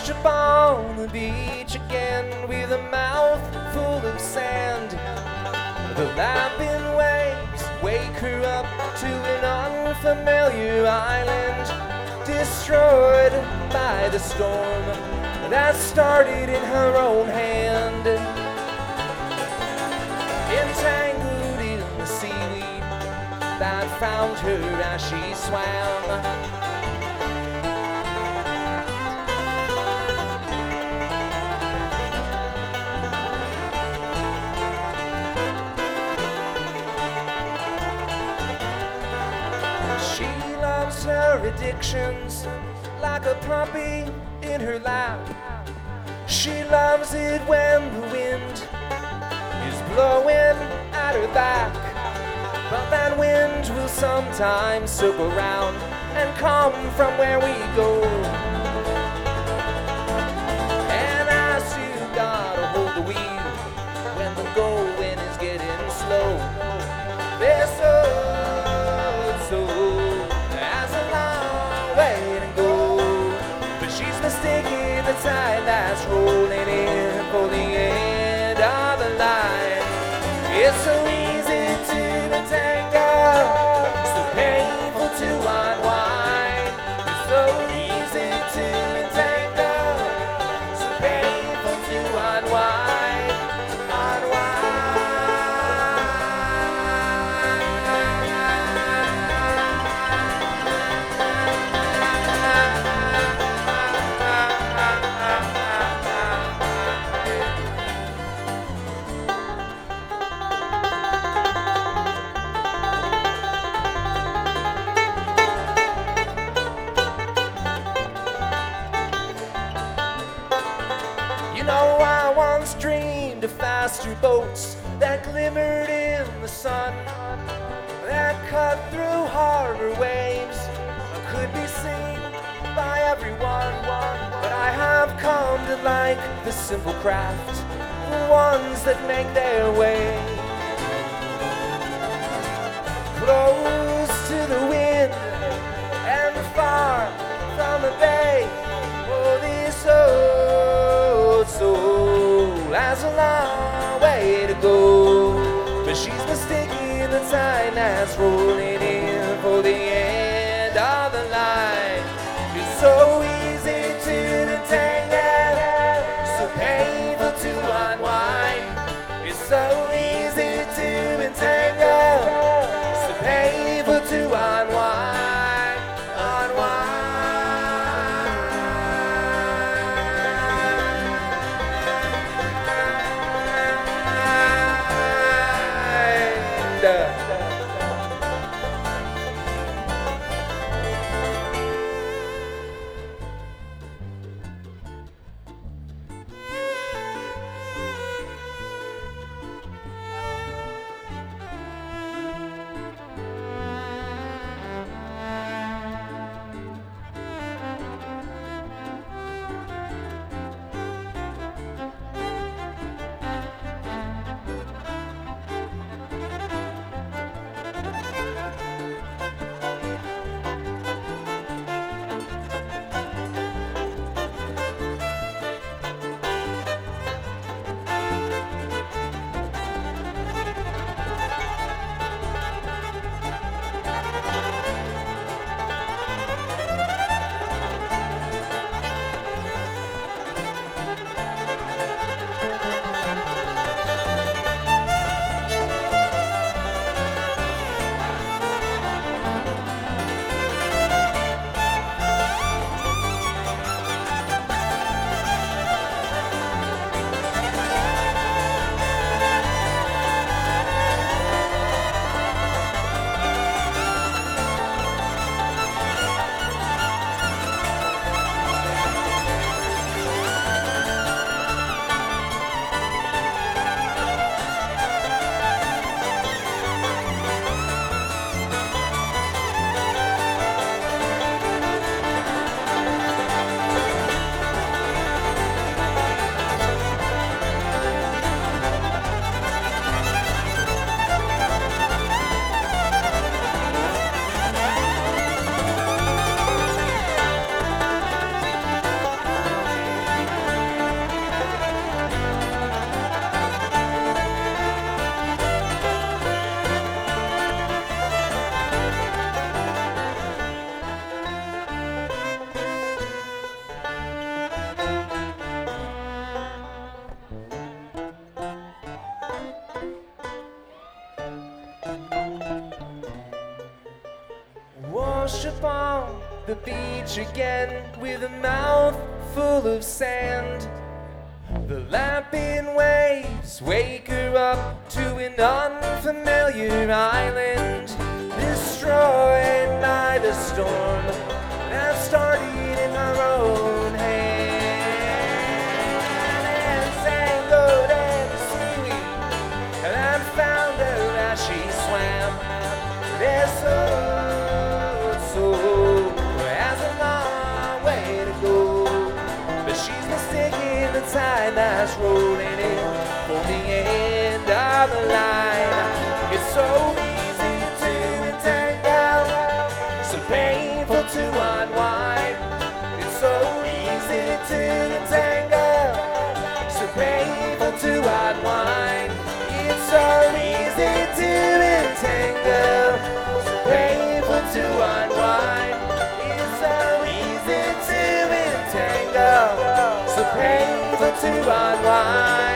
wash up on the beach again with a mouth full of sand. The lapping waves wake her up to an unfamiliar island, destroyed by the storm that started in her own hand. Entangled in the seaweed that found her as she swam. She loves her addictions like a puppy in her lap. She loves it when the wind is blowing at her back, but that wind will sometimes circle round and come from where we go. And I still gotta hold the wheel when the going is getting slow. There's so has a long way to go, but she's mistaken the tide that's rolling in for the end of the line. It's so easy to entangle, so painful to unwind. It's so easy to entangle, so painful to unwind. You know, I once dreamed of faster boats that glimmered in the sun, that cut through harbor waves, could be seen by everyone. But I have come to like the simple craft, the ones that make their way close to the wind and far from the bay. Oh, this soul has a long way to go, but she's mistaken the time that's rolling in for the end of the line. It's so easy to entangle, so painful to unwind. It's so easy to entangle, so painful to unwind, unwind. the beach again with a mouth full of sand. The lapping waves wake her up to an unfamiliar island, destroyed by the storm that started in her own hand. And tangled and seaweed, and I found out as she swam. Their soul has a long way to go, but she's mistaken the tide that's rolling in for the end of the line. It's so easy to entangle, so painful to unwind. It's so easy to entangle, so painful to unwind. It's so easy to entangle, so painful to unwind. It's so easy to entangle, so painful to unwind.